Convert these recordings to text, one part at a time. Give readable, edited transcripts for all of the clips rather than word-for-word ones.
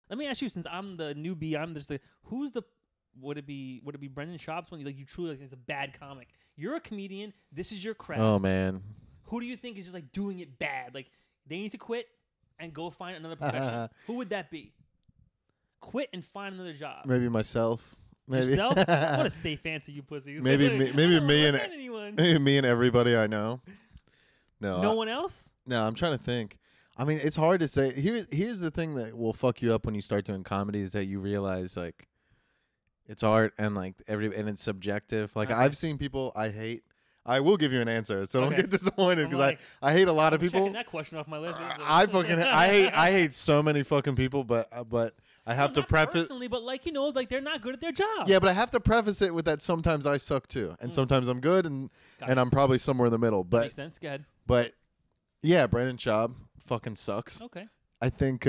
Let me ask you, since I'm the newbie, I'm just who's the would it be Brendan Schaub's when you truly like it's a bad comic? You're a comedian. This is your craft. Oh man. Who do you think is just like doing it bad? Like they need to quit and go find another profession. Who would that be? Quit and find another job. Maybe myself. Maybe. Yourself? What a safe answer, you pussies. Maybe me and anyone. maybe me and everybody I know. No one else? No, I'm trying to think. I mean, it's hard to say. Here's the thing that will fuck you up when you start doing comedy is that you realize like it's art and like and it's subjective. Like I've seen people I hate. I will give you an answer, so don't get disappointed because like, I hate a lot of I'm people. Checking that question off my list. I hate so many fucking people, but I have to preface personally, but like like they're not good at their job. Yeah, but I have to preface it with that sometimes I suck too, and sometimes I'm good, and I'm probably somewhere in the middle. But makes sense. Go ahead. But yeah, Brendan Schaub fucking sucks. Okay. I think.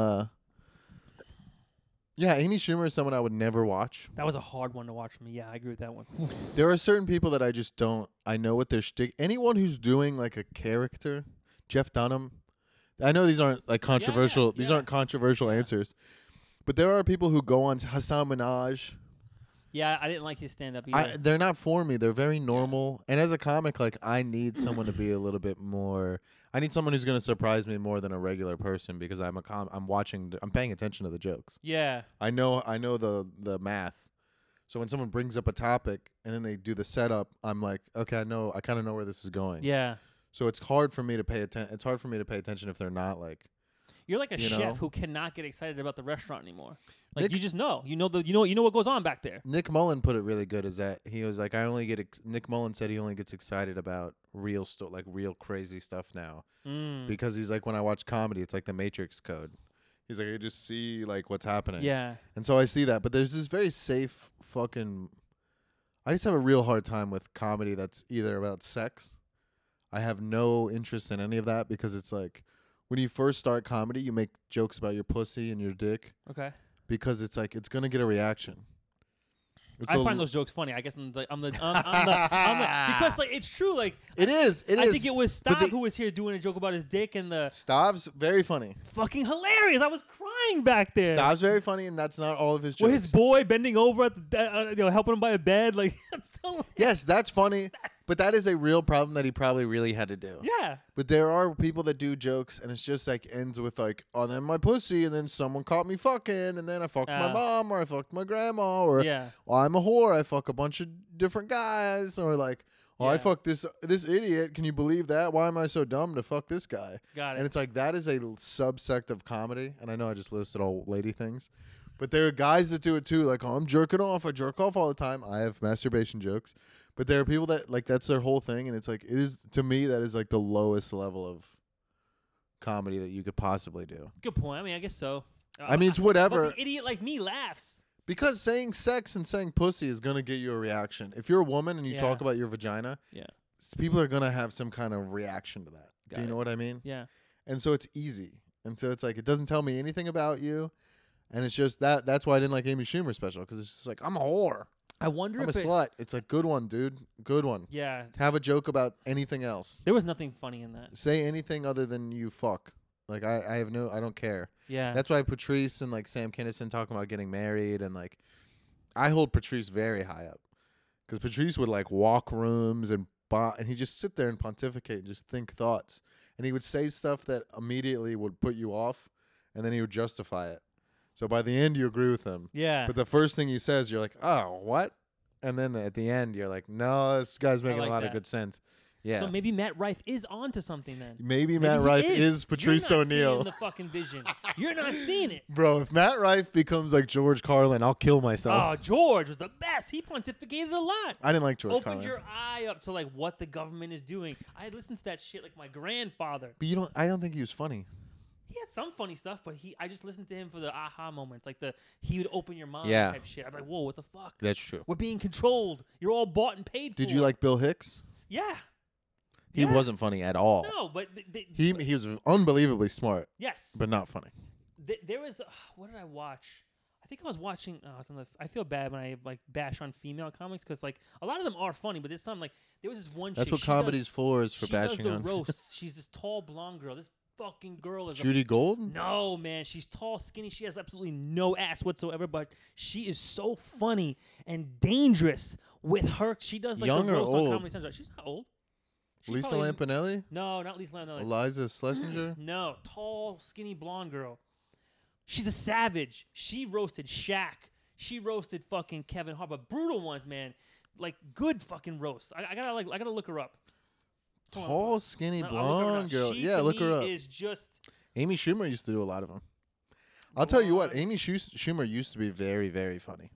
Yeah, Amy Schumer is someone I would never watch. That was a hard one to watch for me. Yeah, I agree with that one. There are certain people that I just don't. I know what their shtick. Anyone who's doing like a character, Jeff Dunham. I know these aren't like controversial. These aren't controversial answers, but there are people who go on Hassan Minaj. Yeah, I didn't like his stand-up either. They're not for me. They're very normal. And as a comic, like I need someone to be a little bit more. I need someone who's going to surprise me more than a regular person because I'm I'm paying attention to the jokes. Yeah. I know the math. So when someone brings up a topic and then they do the setup, I'm like, okay, I kind of know where this is going. Yeah. So it's hard for me to pay attention. It's hard for me to pay attention if they're not like. You're like a chef who cannot get excited about the restaurant anymore. Like you just know. You know what goes on back there. Nick Mullen put it really good is that he was like Nick Mullen said he only gets excited about real real crazy stuff now. Because he's like when I watch comedy it's like the Matrix code. He's like I just see like what's happening. Yeah. And so I see that, but there's this very safe fucking I just have a real hard time with comedy that's either about sex. I have no interest in any of that because it's like when you first start comedy, you make jokes about your pussy and your dick. Okay. Because it's like it's gonna get a reaction. I find those jokes funny. I guess I'm the because like it's true. Like it is. I think it was Stav who was here doing a joke about his dick and the Stav's very funny. Fucking hilarious. I was crying back there. Stav's very funny, and that's not all of his jokes. With his boy bending over at the helping him by a bed, like that's hilarious. Yes, that's funny. But that is a real problem that he probably really had to do. Yeah. But there are people that do jokes, and it's just like ends with like, oh, then my pussy, and then someone caught me fucking, and then I fucked my mom, or I fucked my grandma, or oh, I'm a whore, I fuck a bunch of different guys, or like, oh, I fucked this idiot. Can you believe that? Why am I so dumb to fuck this guy? Got it. And it's like that is a subsect of comedy, and I know I just listed all lady things. But there are guys that do it too, like, oh, I'm jerking off. I jerk off all the time. I have masturbation jokes. But there are people that, like, that's their whole thing. And it's like, it is, to me, that is, like, the lowest level of comedy that you could possibly do. Good point. I mean, I guess so. I mean, it's whatever. But the idiot like me laughs. Because saying sex and saying pussy is going to get you a reaction. If you're a woman and you talk about your vagina, people are going to have some kind of reaction to that. Do you know what I mean? Yeah. And so it's easy. And so it's like, it doesn't tell me anything about you. And it's just that's why I didn't like Amy Schumer special, because it's just like, I'm a whore. I wonder I'm if a slut. It's a good one, dude. Good one. Yeah. Have a joke about anything else. There was nothing funny in that. Say anything other than you fuck. Like I don't care. Yeah. That's why Patrice and like Sam Kinison talking about getting married, and like I hold Patrice very high up, because Patrice would like walk rooms and he'd just sit there and pontificate and just think thoughts, and he would say stuff that immediately would put you off, and then he would justify it. So by the end, you agree with him. Yeah. But the first thing he says, you're like, oh, what? And then at the end, you're like, no, this guy's making a lot of good sense. Yeah. So maybe Matt Rife is onto something then. Maybe Matt Rife is Patrice O'Neal. You're not seeing the fucking vision. You're not seeing it. Bro, if Matt Rife becomes like George Carlin, I'll kill myself. Oh, George was the best. He pontificated a lot. I didn't like George Carlin. Opened your eye up to like what the government is doing. I listened to that shit like my grandfather. But I don't think he was funny. He had some funny stuff, but I just listened to him for the aha moments, like he would open your mind type shit. I'm like, whoa, what the fuck? That's true. We're being controlled. You're all bought and paid for. Did you like Bill Hicks? Yeah. He wasn't funny at all. No, but he was unbelievably smart. Yes, but not funny. There was what did I watch? I think I was watching. I feel bad when I like bash on female comics, because like a lot of them are funny, but there's some like there was this one. That's chick, what comedy's for, is for bashing on. She does the on. roast. She's this tall blonde girl. This fucking girl is Judy Gold? no, man. She's tall, skinny. She has absolutely no ass whatsoever, but she is so funny and dangerous with her. She does like Young the or roast on old? Comedy Central. She's not old. She's Lisa probably- Lampanelli? No, not Lisa Lampanelli. Eliza Schlesinger? No, tall, skinny, blonde girl. She's a savage. She roasted Shaq. She roasted fucking Kevin Hart, but brutal ones, man. Like good fucking roasts. I gotta look her up. Hold on. Tall, skinny, I'll look her up. blonde girl. She, Yeah, to look her me, up. Is just Amy Schumer used to do a lot of them. I'll tell you what, blonde. Amy Schumer used to be very, very funny.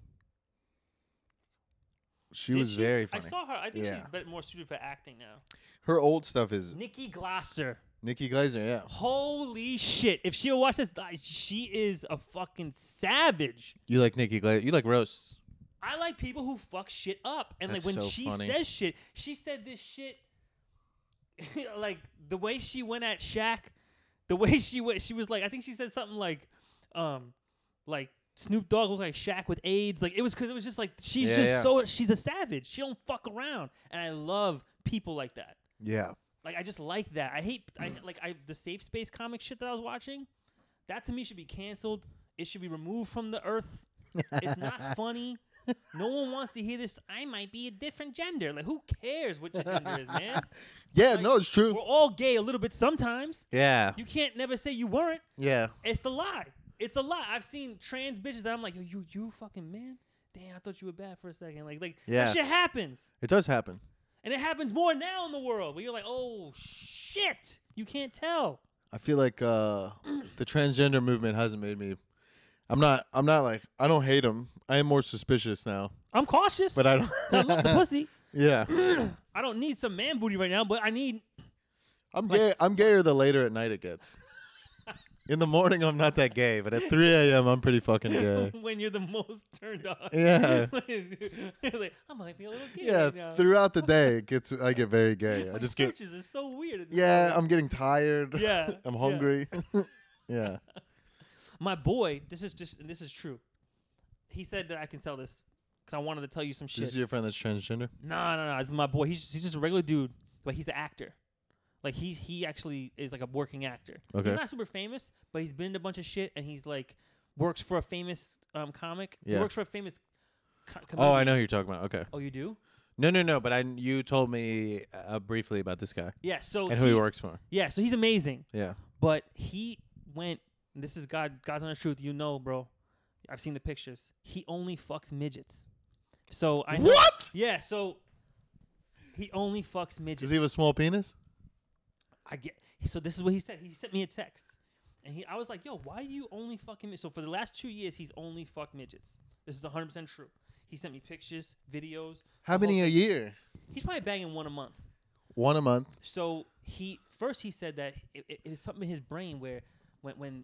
She Did was very I funny. saw her. I think Yeah. she's a bit more suited for acting now. Her old stuff is Nikki Glasser. Nikki Glaser, yeah. Holy shit! If she would watch this, she is a fucking savage. You like Nikki Glaser. You like roasts. I like people who fuck shit up, and That's like when so she funny. says shit, she said this shit. Like the way she went at Shaq, the way she went, she was like, I think she said something like Snoop Dogg looked like Shaq with AIDS. Like it was because it was just like she's she's a savage. She don't fuck around, and I love people like that. Yeah. Like I just like that. I hate the safe space comic shit that I was watching. That to me should be canceled. It should be removed from the earth. It's not funny. No one wants to hear this. I might be a different gender. Like who cares what your gender is, man? Yeah, Like, no, it's true. We're all gay a little bit sometimes. Yeah. You can't never say you weren't. Yeah. It's a lie. It's a lie. I've seen trans bitches that I'm like, yo, you fucking man. Damn, I thought you were bad for a second. Like Yeah. that shit happens. It does happen. And it happens more now in the world where you're like, oh shit. You can't tell. I feel like the transgender movement hasn't made me. I'm not like I don't hate them. I am more suspicious now. I'm cautious. But I don't. I love the pussy. Yeah. I don't need some man booty right now, but I need. I'm gay. I'm gayer the later at night it gets. In the morning, I'm not that gay, but at 3 a.m., I'm pretty fucking gay. When you're the most turned on. Yeah. Like, I might be a little gay Yeah. right now. Throughout the day, I get very gay. I My just get. searches are so weird. at this Yeah, point. I'm getting tired. Yeah. I'm yeah. hungry. Yeah. My boy, this is true. He said that I can tell this because I wanted to tell you some shit. This is your friend that's transgender? No. This is my boy. He's just a regular dude, but he's an actor. Like he actually is like a working actor. Okay. He's not super famous, but he's been in a bunch of shit, and he's like works for a famous comic. Yeah. He works for a famous. Oh, Comedian. I know who you're talking about. Okay. Oh, you do? No. But you told me briefly about this guy Yeah. So and who he works for. Yeah. So he's amazing, Yeah. but he went. This is God's honest truth. You know, bro. I've seen the pictures. He only fucks midgets. So I know. What? Yeah. So he only fucks midgets. Does he have a small penis? I get. So this is what he said. He sent me a text, and I was like, "Yo, why do you only fucking?" So for the last 2 years, he's only fucked midgets. This is 100% true. He sent me pictures, videos. How many a year? He's probably banging one a month. One a month. So he said that it was something in his brain where when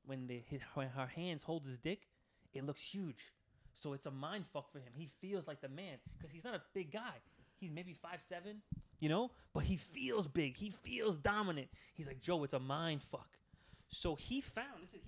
her hands hold his dick, it looks huge. So it's a mind fuck for him. He feels like the man because he's not a big guy. He's maybe 5'7", you know, but he feels big. He feels dominant. He's like, Joe, it's a mind fuck. So he found this.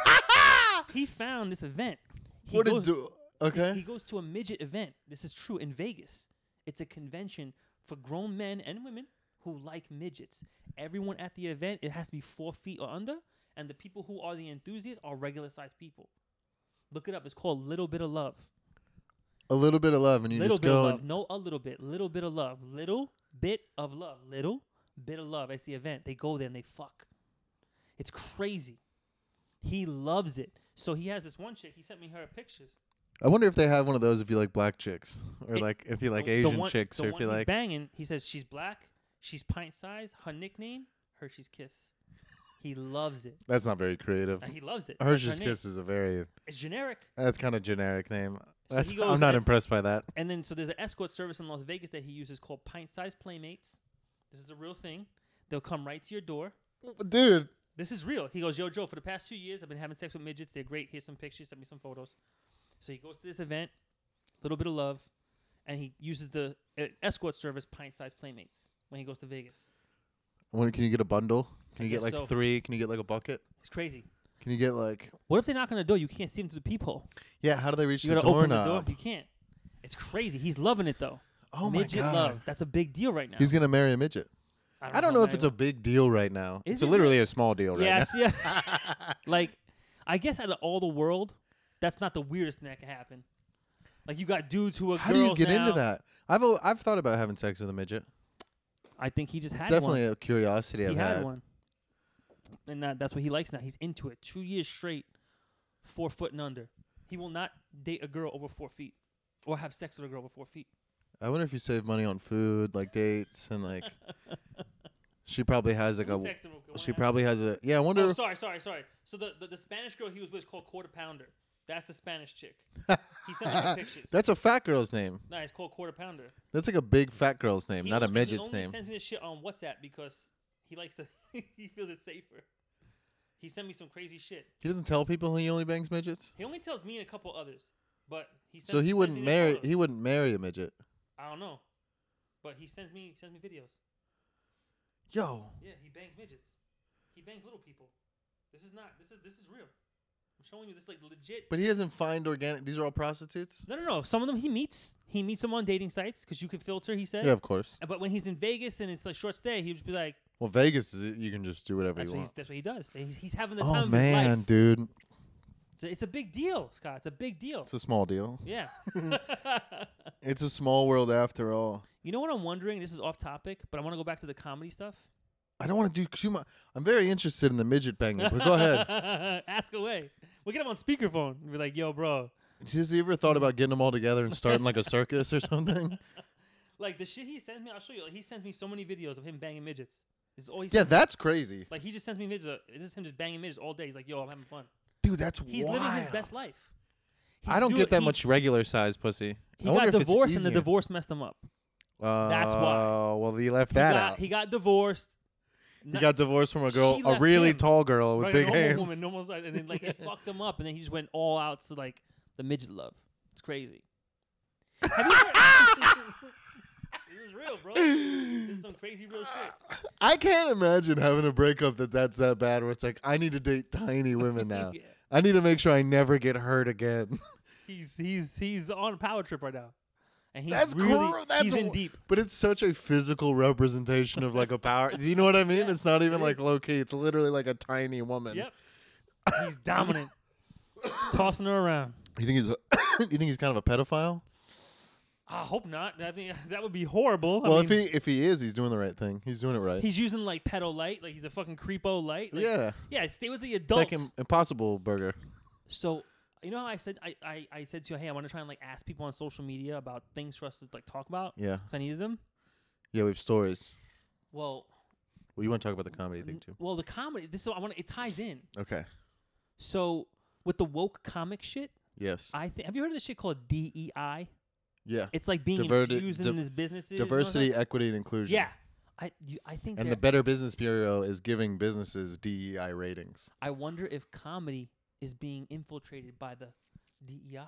He found this event. What did do? Okay. He goes to a midget event. This is true in Vegas. It's a convention for grown men and women who like midgets. Everyone at the event, it has to be 4 feet or under, and the people who are the enthusiasts are regular sized people. Look it up. It's called Little Bit of Love. A little bit of love, and you Little just bit go. of love. No, a little bit. Little bit of love. Little bit of love. Little bit of love. It's the event. They go there and they fuck. It's crazy. He loves it. So he has this one chick. He sent me her pictures. I wonder if they have one of those if you like black chicks, or It- like if you like The Asian one- chicks, the or if one you he's like. banging. He says she's black. She's pint size. Her nickname, Hershey's Kiss. He loves it. That's not very creative. He loves it. That's her Hershey's name. Kiss is a very. It's generic. That's kind of generic name. So That's, he goes I'm not and- impressed by that. And then so there's an escort service in Las Vegas that he uses called Pint Size Playmates. This is a real thing. They'll come right to your door. Dude, This is real. He goes, yo, Joe, for the past 2 years, I've been having sex with midgets. They're great. Here's some pictures. Send me some photos. So he goes to this event, Little Bit of Love, and he uses the escort service Pint Size Playmates when he goes to Vegas. can you get a bundle? Can I you get guess like so. 3? Can you get like a bucket? It's crazy. Can you get like? What if they knock on the door? You can't see them through the peephole. Yeah, how do they reach You the gotta open the doorknob? door. You can't. It's crazy. He's loving it though. Oh Midget my god, love. That's a big deal right now. he's gonna marry a midget. I don't know if it's a big deal right now. Is It's it literally a small deal right Yes, yeah. now. Like, I guess out of all the world, that's not the weirdest thing that can happen. Like, you got dudes who are How do you girls get now. into that? I've thought about having sex with a midget. I think he just It's had definitely one. a curiosity I've He had had. one. And that's what he likes now. He's into it. 2 years straight, 4 foot and under. He will not date a girl over 4 feet or have sex with a girl over 4 feet. I wonder if you save money on food, like dates, and like. She probably has like Let me text him real quick. She probably has a. Yeah, I wonder. Oh, sorry. So the Spanish girl he was with is called Quarter Pounder. That's the Spanish chick. He sent me her pictures. That's a fat girl's name. No, it's called Quarter Pounder. That's like a big fat girl's name, not a midget's He only name. sends me this shit on WhatsApp because he likes to. He feels it's safer. He sent me some crazy shit. He doesn't tell people he only bangs midgets. He only tells me and a couple others, but he. So he wouldn't marry. He wouldn't marry a midget. I don't know, but he sends me videos. Yo. Yeah, he bangs midgets. He bangs little people. This is real. I'm showing you this like legit. But he doesn't find organic. These are all prostitutes. No. Some of them he meets them on dating sites because you can filter. He said. Yeah, of course. But when he's in Vegas and it's like short stay, he would just be like, Well, Vegas is you can just do whatever you want. That's what he does. He's having the time Oh of his life. man, dude, It's a big deal, Scott. It's a big deal. it's a small deal. Yeah. It's a small world after all. You know what I'm wondering? This is off topic, but I want to go back to the comedy stuff. I don't want to do too much. I'm very interested in the midget banging, but go ahead. Ask away. We'll get him on speakerphone and be like, yo, bro. Has he ever thought about getting them all together and starting like a circus or something? Like the shit he sends me, I'll show you. Like, he sends me so many videos of him banging midgets. It's always Yeah, that's crazy. like he just sends me videos. It's just him just banging midgets all day. He's like, yo, I'm having fun. Dude, that's He's wild. living his best life. I don't get that much regular size pussy. He I wonder got if it's divorced and the easier. divorce messed him up. That's why. Well, he left that out. He got divorced. He got divorced from a girl, She a left really him. tall girl with Right, big normal hands. woman, normal size, and then like it fucked him up, and then he just went all out to like the midget love. It's crazy. Have you heard? This is real, bro. This is some crazy real shit. I can't imagine having a breakup that's that bad where it's like, I need to date tiny women now. Yeah. I need to make sure I never get hurt again. He's on a power trip right now, and he's That's really cool. he's in deep. But it's such a physical representation of like a power. Do you know what I mean? Yeah, It's not even it like is. low key. It's literally like a tiny woman. Yep, he's dominant, tossing her around. You think he's kind of a pedophile? I hope not. I think that would be horrible. Well, I mean, if he is, he's doing the right thing. He's doing it right. he's using like pedo light, like he's a fucking creepo light. Like, Yeah. yeah. Stay with the It's adults. like Impossible Burger. So, you know how I said I said to you, hey, I want to try and like ask people on social media about things for us to like talk about. Yeah. 'Cause I needed them. Yeah, we have stories. Well, You want to talk about the comedy thing too? well, the comedy. This is it ties in. Okay. So with the woke comic shit, Yes. have you heard of this shit called DEI? Yeah. It's like being infused in these businesses. you know what I'm Diversity, saying? equity, and inclusion. Yeah. I think And the that Better Business Bureau is giving businesses DEI ratings. I wonder if comedy is being infiltrated by the DEI.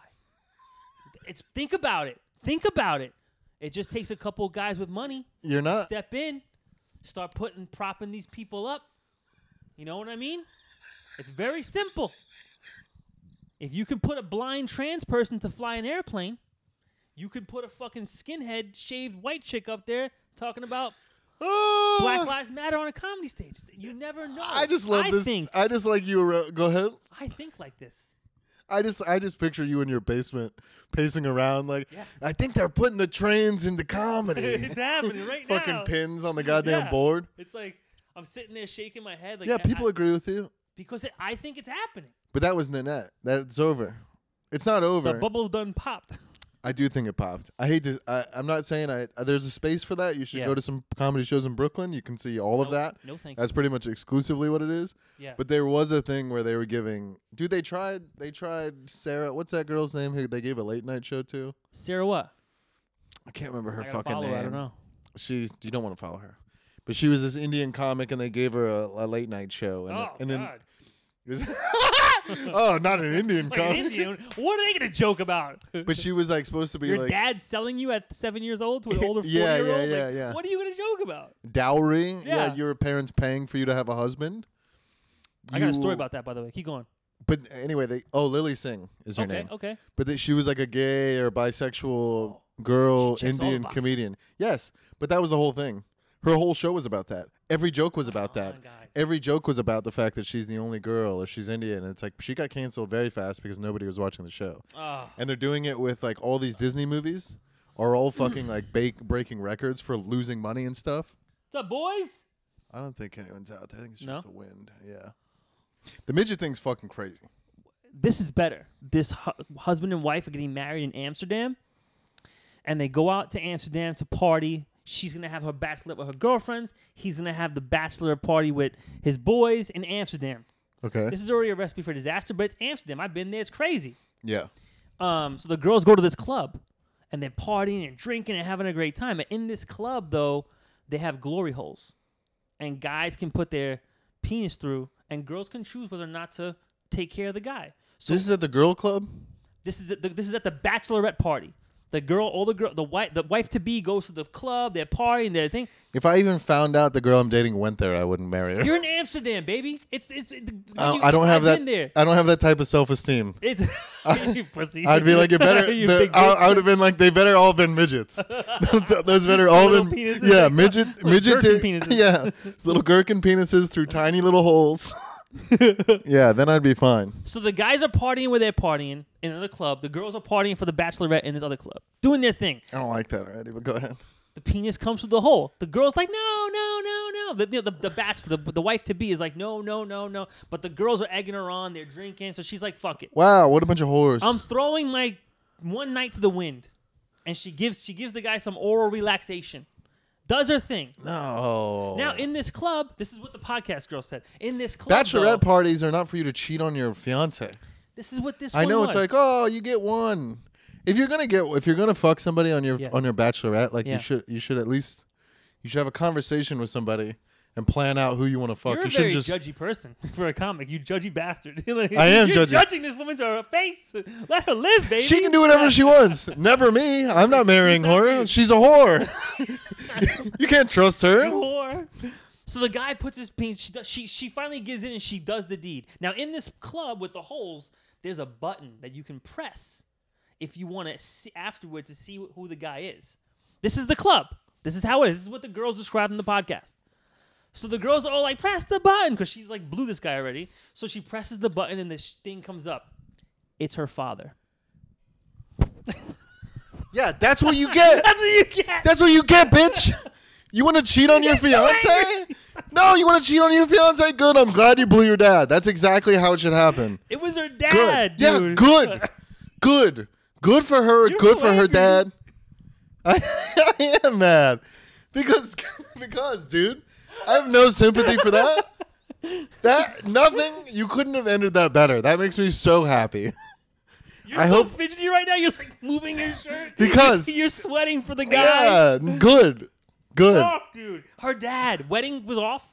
Think about it. Think about it. It just takes a couple of guys with money. You're not. Step in, start propping these people up. You know what I mean? It's very simple. If you can put a blind trans person to fly an airplane, you could put a fucking skinhead shaved white chick up there talking about Black Lives Matter on a comedy stage. You never know. I just love this. Think, I just like you. Go ahead. I think like this. I just picture you in your basement pacing around like, Yeah. I think they're putting the trans into comedy. It's happening right now. Fucking pins on the goddamn Yeah. board. It's like I'm sitting there shaking my head. Like, Yeah, people agree with you. because I think it's happening. But that was Nanette. That's over. It's not over. The bubble done popped. I do think it popped. I hate to. I'm not saying there's a space for that. You should Yeah. go to some comedy shows in Brooklyn. You can see all of that. No, thank you. That's pretty much exclusively what it is. Yeah. But there was a thing where they were giving. Dude, they tried Sarah. What's that girl's name who they gave a late night show to? Sarah what? I can't remember her I gotta fucking follow name. her, I don't know. You don't want to follow her. But she was this Indian comic, and they gave her a late night show. And then God. it was oh, not an Indian Like an comic. Indian. What are they gonna joke about? But she was like supposed to be Your like dad selling you at 7 years old to an older 40 Yeah, year old? yeah, Like, yeah. What are you gonna joke about? dowry. Yeah. Your parents paying for you to have a husband. I got a story You- about that, by the way. Keep going. But anyway, Lily Singh is her Okay, name. okay. But she was like a gay or bisexual girl She checks all the Indian boxes. comedian. Yes, but that was the whole thing. Her whole show was about that. Every joke was about Come that. on, guys. Every joke was about the fact that she's the only girl or she's Indian. And it's like she got canceled very fast because nobody was watching the show. Oh. And they're doing it with like all these Disney movies are all fucking like breaking records for losing money and stuff. What's up, boys? I don't think anyone's out there. I think it's No? just the wind. Yeah. The midget thing's fucking crazy. This is better. This husband and wife are getting married in Amsterdam, and they go out to Amsterdam to party. She's going to have her bachelorette with her girlfriends. He's going to have the bachelor party with his boys in Amsterdam. Okay. This is already a recipe for disaster, but it's Amsterdam. I've been there. It's crazy. Yeah. So the girls go to this club, and they're partying and drinking and having a great time. And in this club, though, they have glory holes. And guys can put their penis through, and girls can choose whether or not to take care of the guy. So This is at the girl club? this is at the bachelorette party. The wife to be goes to the club. They're partying. Their thing. If I even found out the girl I'm dating went there, I wouldn't marry her. You're in Amsterdam, baby. I don't have that. Been there. I don't have that type of self-esteem. It's you pussy. I'd be like, it better. You big I would bitch. have been like, they better all been midgets. Those better all Little been. penises? Yeah, midget. gherkin penises. Yeah, little gherkin penises through tiny little holes. Yeah, then I'd be fine. So the guys are partying where they're partying in another club. The girls are partying for the bachelorette in this other club, doing their thing. I don't like that already, but go ahead. The penis comes through the hole. The girl's like, no. The bachelor, the wife to be is like, no. But the girls are egging her on. They're drinking, so she's like, fuck it. Wow, what a bunch of whores. I'm throwing my one night to the wind, and she gives the guy some oral relaxation. Does her thing. No. Now in this club, this is what the podcast girl said. In this club, Bachelorette though, parties are not for you to cheat on your fiance. this is what this. I one know was. it's like, oh, you get one. If you're gonna fuck somebody on your bachelorette, like Yeah. you should have a conversation with somebody and plan out who you want to fuck. You're You a shouldn't very just judgy person for a comic. You judgy bastard. Like, I am you're judgy. judging this woman to her face. Let her live, baby. she can do whatever she wants. Never me. I'm not marrying her. She's a whore. You can't trust her. Whore. So the guy puts his penis. She finally gives in and she does the deed. Now in this club with the holes, there's a button that you can press if you want to see afterwards to see who the guy is. This is the club. This is how it is. This is what the girls described in the podcast. So the girls are all like, press the button, because she's like blew this guy already. So she presses the button and this thing comes up. It's her father. Yeah, that's what you get. That's what you get. That's what you get, bitch. You want to cheat on your He's so fiance? angry. No, you want to cheat on your fiance? Good. I'm glad you blew your dad. That's exactly how it should happen. It was her Good. dad, Yeah, dude. good. Good for her. You're Good so for her angry. dad. I am mad because dude, I have no sympathy for that. Nothing. You couldn't have ended that better. That makes me so happy. You're I so hope- fidgety right now. You're like moving your shirt. Because- you're sweating for the guy. Yeah, good. Oh, dude. Her dad. Wedding was off.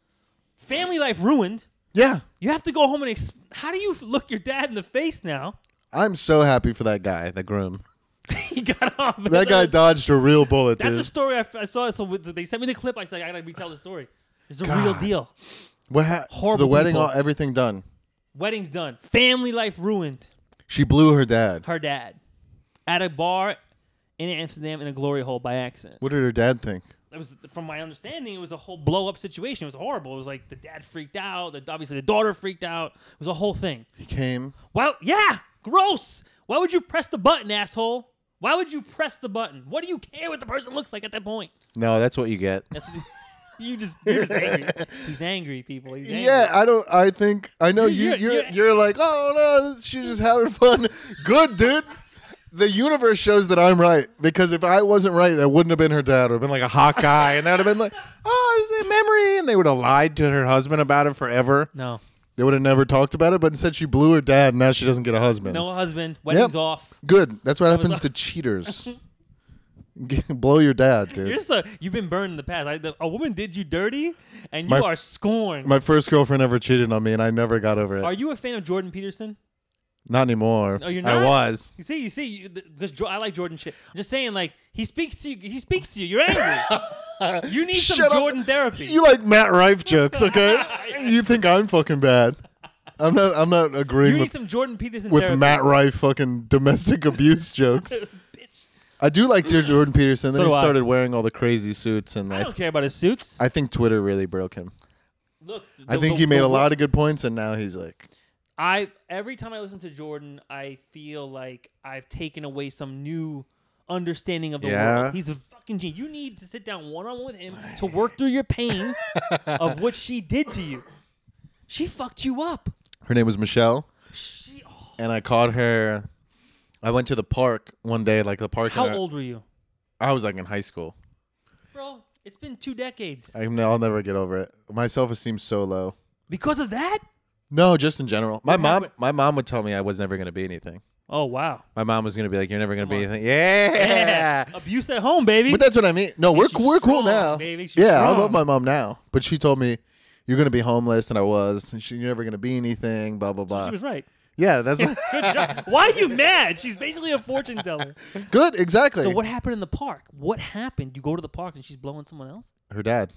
Family life ruined. Yeah, You have to go home and... How do you look your dad in the face now? I'm so happy for that guy, the groom. He got off. That guy dodged a real bullet, That's dude. a story I saw. So they sent me the clip. I said, I got to retell the story. It's a real God. deal. What happened? So Horrible the wedding, people. everything done. Wedding's done. Family life ruined. She blew her dad. Her dad. At a bar in Amsterdam in a glory hole by accident. What did her dad think? It was, from my understanding, it was a whole blow-up situation. It was horrible. It was like the dad freaked out. Obviously, the daughter freaked out. It was a whole thing. He came. Well, yeah, gross. Why would you press the button, asshole? Why would you press the button? What do you care what the person looks like at that point? No, that's what you get. That's what you're just angry. He's angry, people. He's angry. Yeah, I know You're- you're like, oh no, she's just having fun. Good, dude. The universe shows that I'm right, because if I wasn't right, that wouldn't have been her dad. It would have been like a hot guy, and that would have been like, oh, is it a memory? And they would have lied to her husband about it forever. No. They would have never talked about it, but instead she blew her dad, and now she doesn't get a husband. No husband. Wedding's off. Good. That's what was happens off. to cheaters. Blow your dad, dude. You've been burned in the past. A woman did you dirty, and you My- are scorned. My first girlfriend ever cheated on me, and I never got over it. Are you a fan of Jordan Peterson? Not anymore. Oh, you're I not? was. You see, because I like Jordan shit. I'm just saying, like, he speaks to you. He speaks to you. You're angry. You need some Shut up. Jordan therapy. You like Matt Rife jokes, okay? You think I'm fucking bad. I'm not agreeing You need with, some Jordan Peterson with therapy. Matt Rife fucking domestic abuse jokes. Bitch. I do like Jordan Peterson. Then So he do I. started wearing all the crazy suits, and I don't care about his suits. I think Twitter really broke him. Look, I think he made a lot of good points, and now he's like, every time I listen to Jordan, I feel like I've taken away some new understanding of the world. He's a fucking genius. You need to sit down one-on-one with him to work through your pain of what she did to you. She fucked you up. her name was Michelle, and I caught her. I went to the park one day, like the park. How old were you? I was like in high school. Bro, it's been 2 decades. I'll never get over it. My self-esteem's so low. Because of that? No, just in general. My happened? mom would tell me I was never going to be anything. Oh, wow. My mom was going to be like, "You're never going to be Come on. anything." Yeah. Abuse at home, baby. But that's what I mean. No, we're Makes you cool strong, now. baby. Makes you Yeah, I strong. love my mom now. But she told me, "You're going to be homeless," and I was. And you're never going to be anything, blah, blah, blah. She was right. Yeah, that's Good job. Why are you mad? She's basically a fortune teller. good. Exactly. So what happened in the park? What happened? You go to the park and she's blowing someone else? Her dad.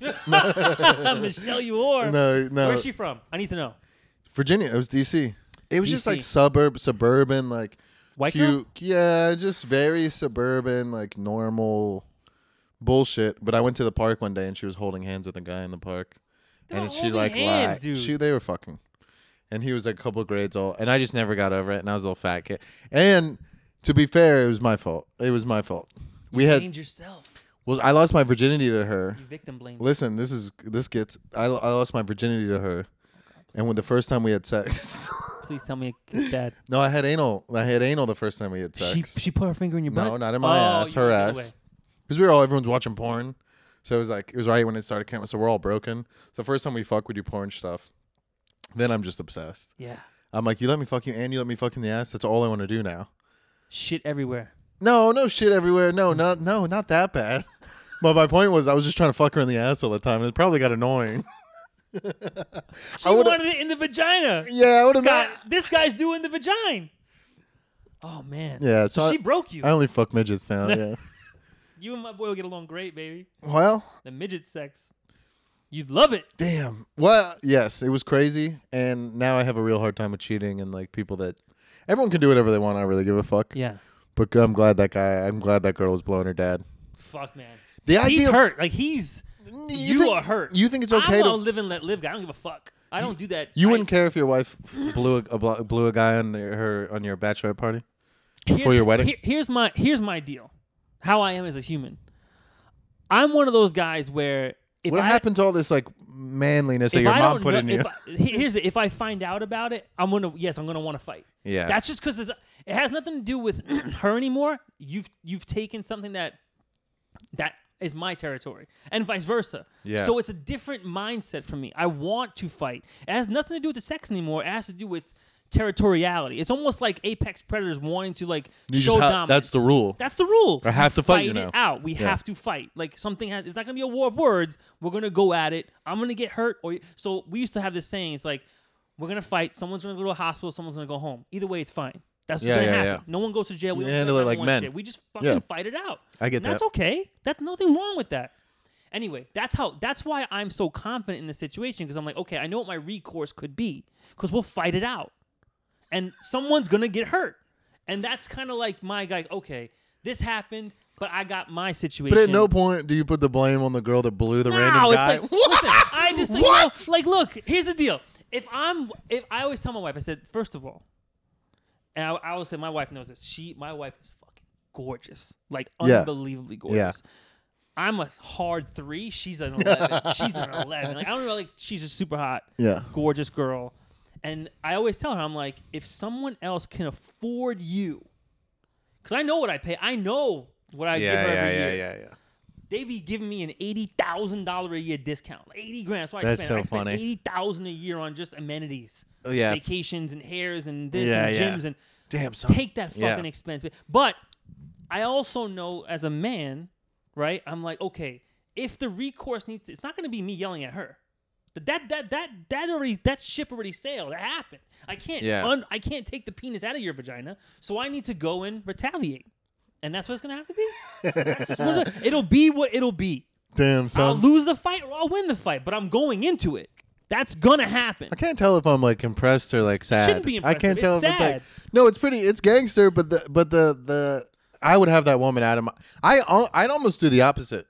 Michelle Uor. No. Where's she from? I need to know. Virginia. It was D.C. It was just like DC. suburban, like White girl? cute. Yeah, just very suburban, like normal bullshit. But I went to the park one day and she was holding hands with a guy in the park. They were And she holding like hands, lied. dude. They were fucking. And he was like a couple of grades old. And I just never got over it. And I was a little fat kid. And to be fair, it was my fault. It was my fault. You blamed yourself. Well, I lost my virginity to her. You victim blamed. Listen, I lost my virginity to her. And when the first time we had sex. Please tell me it's bad. No, I had anal the first time we had sex. She put her finger in your butt? No, not in my ass. Her ass. Because everyone's watching porn. So it was right when it started coming. So we're all broken. The first time we fuck, we do porn stuff. Then I'm just obsessed. Yeah. I'm like, you let me fuck you and you let me fuck in the ass. That's all I want to do now. Shit everywhere. No shit everywhere. No, not that bad. But my point was I was just trying to fuck her in the ass all the time. It probably got annoying. She wanted it in the vagina. Yeah, I would have. This guy's doing the vagina. Oh, man. Yeah, so she broke you. I only fuck midgets now, yeah. You and my boy will get along great, baby. Well. The midget sex. You'd love it. Damn. Well, yes, it was crazy. And now I have a real hard time with cheating and like people that everyone can do whatever they want. I don't really give a fuck. Yeah. But I'm glad that girl was blowing her dad. Fuck, man. He's hurt. Like you are hurt. You think it's okay I'm to a live and let live guy. I don't give a fuck. I don't do that. You wouldn't care if your wife blew a guy on your bachelorette party before your wedding? Here's my deal. How I am as a human. I'm one of those guys where what happened to all this like manliness that your mom put in you? If I find out about it, I'm gonna want to fight. Yeah, that's just because it has nothing to do with her anymore. You've taken something that is my territory, and vice versa. Yeah. So it's a different mindset for me. I want to fight. It has nothing to do with the sex anymore. It has to do with territoriality. It's almost like apex predators wanting to like show dominance. That's the rule. That's the rule. I have to fight you now. It out. We have to fight. Like it's not going to be a war of words. We're going to go at it. I'm going to get hurt. So we used to have this saying. It's like, we're going to fight. Someone's going to go to a hospital. Someone's going to go home. Either way, it's fine. That's what's going to happen. Yeah. No one goes to jail. We don't handle it like men. Shit. We just fucking fight it out. I get that. That's okay. That's nothing wrong with that. Anyway, that's why I'm so confident in this situation, because I'm like, okay, I know what my recourse could be, because we'll fight it out. And someone's going to get hurt. And that's kind of like my guy, okay, this happened, but I got my situation. But at no point do you put the blame on the girl that blew the random guy. It's like, listen, I just like, what? Like, look, here's the deal. If I always tell my wife, I said, first of all, and I always say my wife knows this. My wife is fucking gorgeous, like unbelievably gorgeous. Yeah. I'm a hard 3. She's an 11. She's an 11. Like I don't know, like she's a super hot, gorgeous girl. And I always tell her, I'm like, if someone else can afford you, because I know what I pay. I know what I give her every year. Yeah. They be giving me an $80,000 a year discount, like $80,000. That's what I spend. I spend $80,000 a year on just amenities, vacations and hairs and this and gyms and damn. Son. Take that fucking expense. But I also know as a man, right? I'm like, okay, if the recourse needs to, it's not going to be me yelling at her. That ship already sailed. That happened. I can't. I can't take the penis out of your vagina. So I need to go and retaliate, and that's what it's gonna have to be. It'll be what it'll be. Damn, son. I'll lose the fight or I'll win the fight, but I'm going into it. That's gonna happen. I can't tell if I'm like impressed or like sad. Shouldn't be impressed. I can't tell if sad. it's like no. It's pretty. It's gangster, but the I would have that woman out of my. I'd almost do the opposite.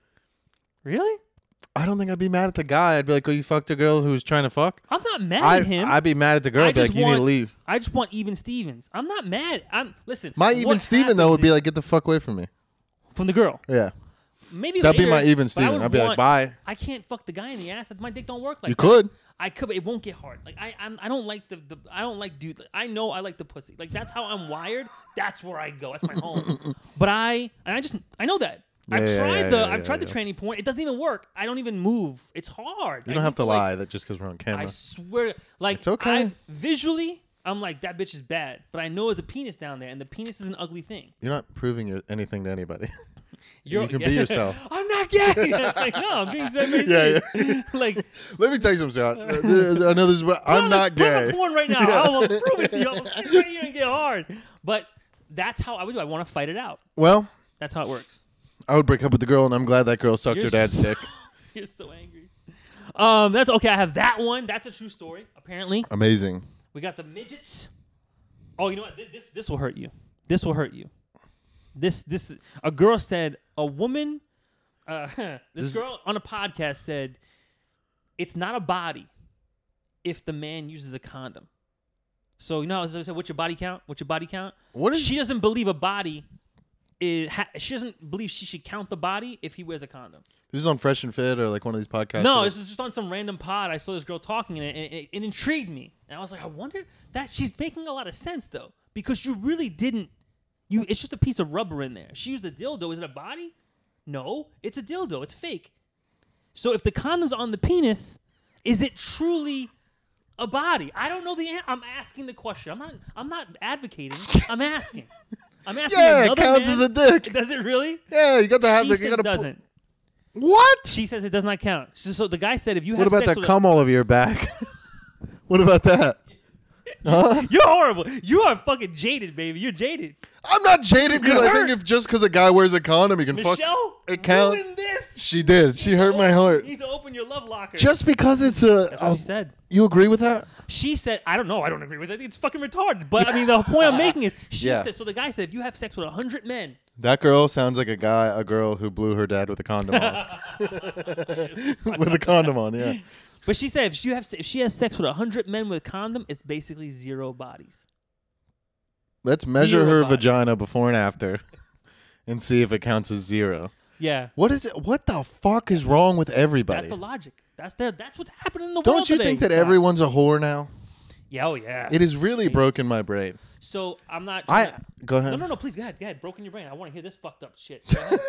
Really? I don't think I'd be mad at the guy. I'd be like, "Oh, you fucked a girl who was trying to fuck." I'm not mad at him. I'd be mad at the girl. I'd be like, "You need to leave." I just want even Stevens. I'm not mad. Listen. My even Steven though would be like, "Get the fuck away from me." From the girl. Yeah. Maybe that'd later, be my even but Steven. I'd be like, "Bye." I can't fuck the guy in the ass. My dick don't work like you that. could. I could, but it won't get hard. Like I don't like I don't like dude. I know I like the pussy. Like that's how I'm wired. That's where I go. That's my home. But I know that. I've tried the training point. It doesn't even work. I don't even move. It's hard. You don't have to lie that just because we're on camera. I swear, like it's okay. Visually, I'm like that bitch is bad. But I know there's a penis down there, and the penis is an ugly thing. You're not proving anything to anybody. You can be yourself. I'm not gay. Like, no, I'm being very yeah. Like, let me tell you something, Scott. I know this is. I'm not gay. Put on porn right now. I will prove it to you. I will sit right here and get hard. But that's how I would do. I want to fight it out. Well, that's how it works. I would break up with the girl, and I'm glad that girl sucked her dad's dick. You're so angry. That's okay. I have that one. That's a true story. Apparently, amazing. We got the midgets. Oh, you know what? This will hurt you. This will hurt you. This a girl said a woman. This girl on a podcast said it's not a body if the man uses a condom. So you know, as I said, what's your body count? What's your body count? What is she doesn't believe a body. She doesn't believe she should count the body if he wears a condom. This is on Fresh and Fit or like one of these podcasts? No, this is just on some random pod. I saw this girl talking and it intrigued me. And I was like, I wonder that she's making a lot of sense though. Because you really didn't. It's just a piece of rubber in there. She used a dildo. Is it a body? No, it's a dildo. It's fake. So if the condom's on the penis, is it truly a body? I don't know the answer. I'm asking the question. I'm not advocating. I'm asking. Yeah, it counts as a dick. Does it really? Yeah, you got to have she said it doesn't. What? She says it does not count. So the guy said if you have sex with... What about the cum all over your back? What about that? Huh? You're horrible. You are fucking jaded, baby. You're jaded. I'm not jaded because I think if just because a guy wears a condom, he can Michelle, fuck. It counts. This. She did. She hurt my heart. You need to open your love locker. Just because it's a. That's what she said. You agree with that? She said, I don't know. I don't agree with it. It's fucking retarded. But I mean, the point I'm making is she said. So the guy said, if you have sex with 100 men. That girl sounds like a girl who blew her dad with a condom on. With a condom on, yeah. But she said if she has sex with 100 men with a condom, it's basically 0 bodies. Let's measure her vagina before and after and see if it counts as 0. Yeah. What is it? What the fuck is wrong with everybody? That's the logic. That's what's happening in the world Don't you today, think that everyone's a whore now? Yeah, oh yeah. It has really broken my brain. So I'm not. Go ahead. No. Please go ahead. Broken your brain. I want to hear this fucked up shit.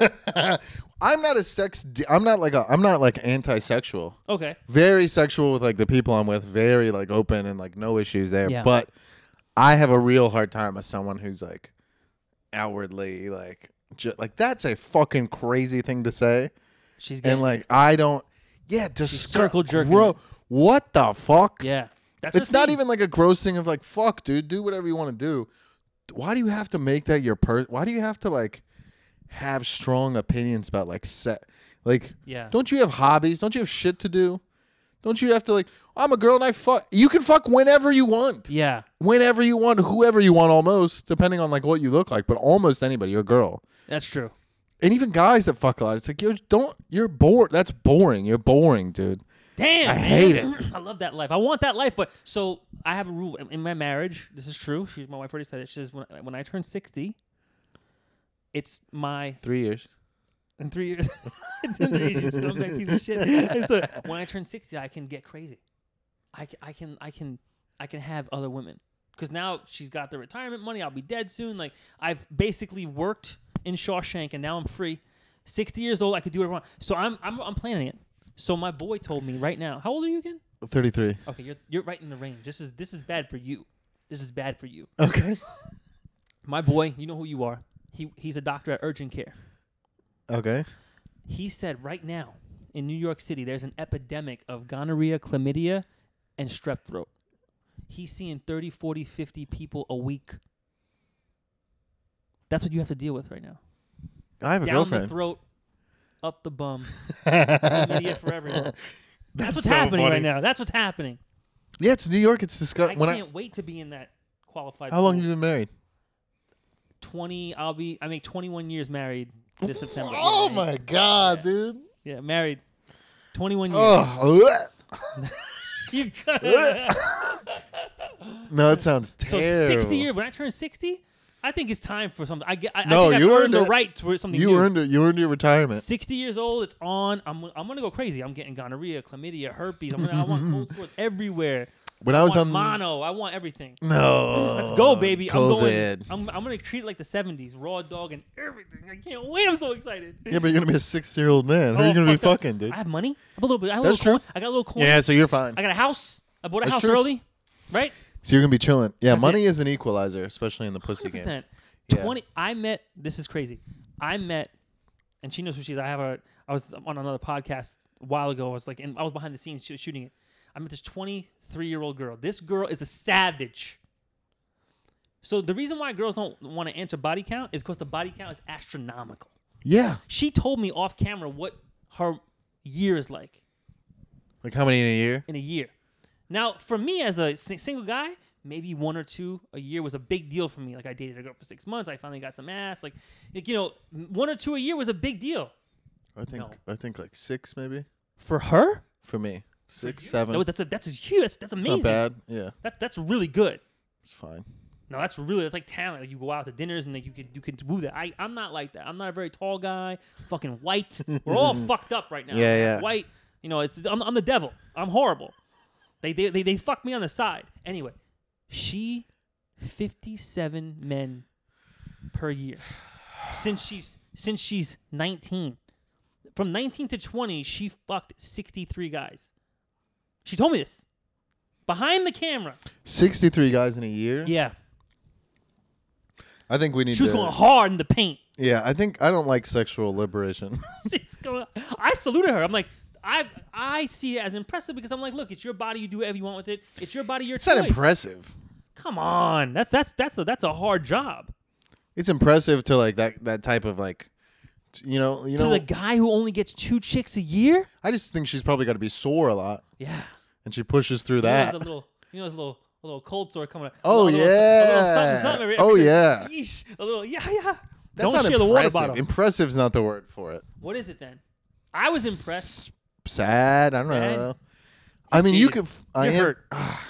I'm not I'm not like anti-sexual. Okay. Very sexual with like the people I'm with. Very like open and like no issues there. Yeah. But I have a real hard time with someone who's like outwardly like like that's a fucking crazy thing to say. She's getting and like I don't. Yeah, just circle jerking. Bro, what the fuck? Yeah. It's not even like a gross thing of like, fuck, dude, do whatever you want to do. Why do you have to make that your why do you have to like have strong opinions about like like, yeah. Don't you have hobbies? Don't you have shit to do? Don't you have to like, I'm a girl and I fuck. You can fuck whenever you want. Yeah. Whenever you want, whoever you want almost, depending on like what you look like, but almost anybody, you're a girl. That's true. And even guys that fuck a lot, it's like, you're bored. That's boring. You're boring, dude. Damn, I hate it. I love that life. I want that life. But so I have a rule in my marriage. This is true. My wife already said it. She says when I turn 60, it's my 3 years. In 3 years, it's in 3 years. Scumbag piece of shit. So when I turn 60, I can get crazy. I can have other women because now she's got the retirement money. I'll be dead soon. Like I've basically worked in Shawshank and now I'm free. 60 years old, I could do whatever I want. So I'm planning it. So my boy told me right now. How old are you again? 33. Okay, you're right in the range. This is bad for you. This is bad for you. Okay. My boy, you know who you are. He's a doctor at urgent care. Okay. He said right now in New York City there's an epidemic of gonorrhea, chlamydia, and strep throat. He's seeing 30, 40, 50 people a week. That's what you have to deal with right now. I have a Down girlfriend. Down the throat, up the bum. Chlamydia for everyone. That's what's happening right now. That's what's happening. Yeah, it's New York. It's disgusting. I can't wait to be in that qualified. How long have you been married? I make 21 years married this September. Oh Yeah, my God, yeah. dude. Yeah, married. 21 years. Oh. You got No, it sounds So terrible. 60 years. When I turn 60, I think it's time for something. I think No, I've you earned earned the it. right to something You new. earned it. You earned your retirement. 60 years old, it's on. I'm gonna go crazy. I'm getting gonorrhea, chlamydia, herpes. I want cold sores everywhere. When I was want on mono. I want everything. No. Let's go, baby. COVID. I'm gonna treat it like the 70s, raw dog and everything. I can't wait. I'm so excited. Yeah, but you're gonna be a 60-year-old man. Who are you gonna be fuck that. fucking, dude? I have money. I have a little bit. I have a That's little true. coin. I got a little coin. Yeah, so you're fine. I got a house. I bought a That's house true. early, right? So you're gonna be chilling. Yeah, That's money is an equalizer, especially in the pussy 100%. game. Yeah. 20. I met. This is crazy. I met, and she knows who she is. I was on another podcast a while ago. I was behind the scenes shooting it. I met this 23-year-old girl. This girl is a savage. So the reason why girls don't want to answer body count is because the body count is astronomical. Yeah. She told me off camera what her year is like Like how many in a year? in a year. Now, for me as a single guy, maybe 1 or 2 a year was a big deal for me. Like I dated a girl for 6 months. I finally got some ass. Like 1 or 2 a year was a big deal. I think like 6 maybe For her? for me. 6, 7. No, that's huge. That's amazing. Not bad. Yeah, That's really good. it's fine. No, that's like talent. Like you go out to dinners and like you could woo that. I'm not like that. I'm not a very tall guy. Fucking white. We're all fucked up right now. Yeah, yeah. White. I'm the devil. I'm horrible. They fuck me on the side. Anyway, she 57 men per year since she's 19. From 19 to 20, she fucked 63 guys. She told me this behind the camera. 63 guys in a year. Yeah, I think we need. she was to, going hard in the paint. Yeah, I don't like sexual liberation. I saluted her. I'm like, I see it as impressive because I'm like, look, it's your body. You do whatever you want with it. It's your body, your It's choice. not impressive. Come on, that's a hard job. It's impressive to like that type of like, you know. To the guy who only gets 2 chicks a year. I just think she's probably got to be sore a lot, Yeah, and she pushes through There's that. a little cold sore coming up. Oh, a little yeah. something every Oh, day. yeah. Yeesh, a little yeah. That's Don't not share the water impressive. bottle. Impressive's not the word for it. What is it then? I was impressed. Sad. I don't Sad? know. I mean, you jaded. could. I You're am. hurt.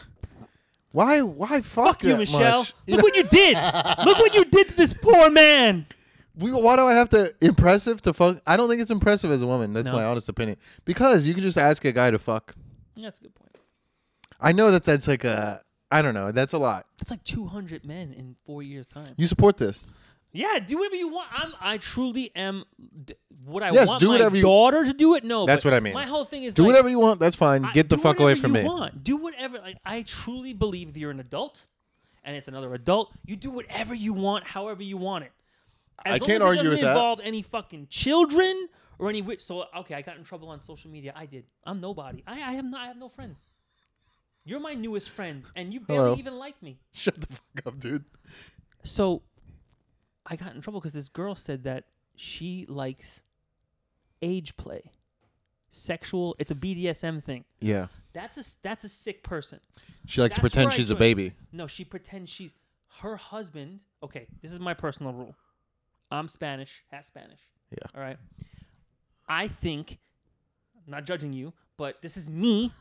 Why Fuck you, that Michelle. much? Look what you did. Look what you did to this poor man. Why do I have to impressive to fuck? I don't think it's impressive as a woman. That's No. my honest opinion. Because you can just ask a guy to fuck. Yeah, that's a good point. I know that's like a. I don't know. That's a lot. That's like 200 men in 4 years' time. You support this? Yeah, do whatever you want. I truly am. Would I Yes, want do my whatever you- daughter to do it? No. That's but what I mean. My whole thing is Do like, whatever you want. That's fine. Get the do fuck away whatever from you me. Want. Do whatever. Like I truly believe you're an adult, and it's another adult. You do whatever you want, however you want it. As I long can't as it argue doesn't with that. involve any fucking children or any witch. So okay, I got in trouble on social media. I did. I'm nobody. I have no friends. You're my newest friend, and you barely Hello. even like me. Shut the fuck up, dude. So I got in trouble because this girl said that she likes age play, sexual. It's a BDSM thing. Yeah. That's a sick person. She likes to That's pretend where I she's a join. baby. No, she pretends she's her husband. Okay, this is my personal rule. I'm Spanish, half Spanish. Yeah. All right. I think, I'm not judging you, but this is me.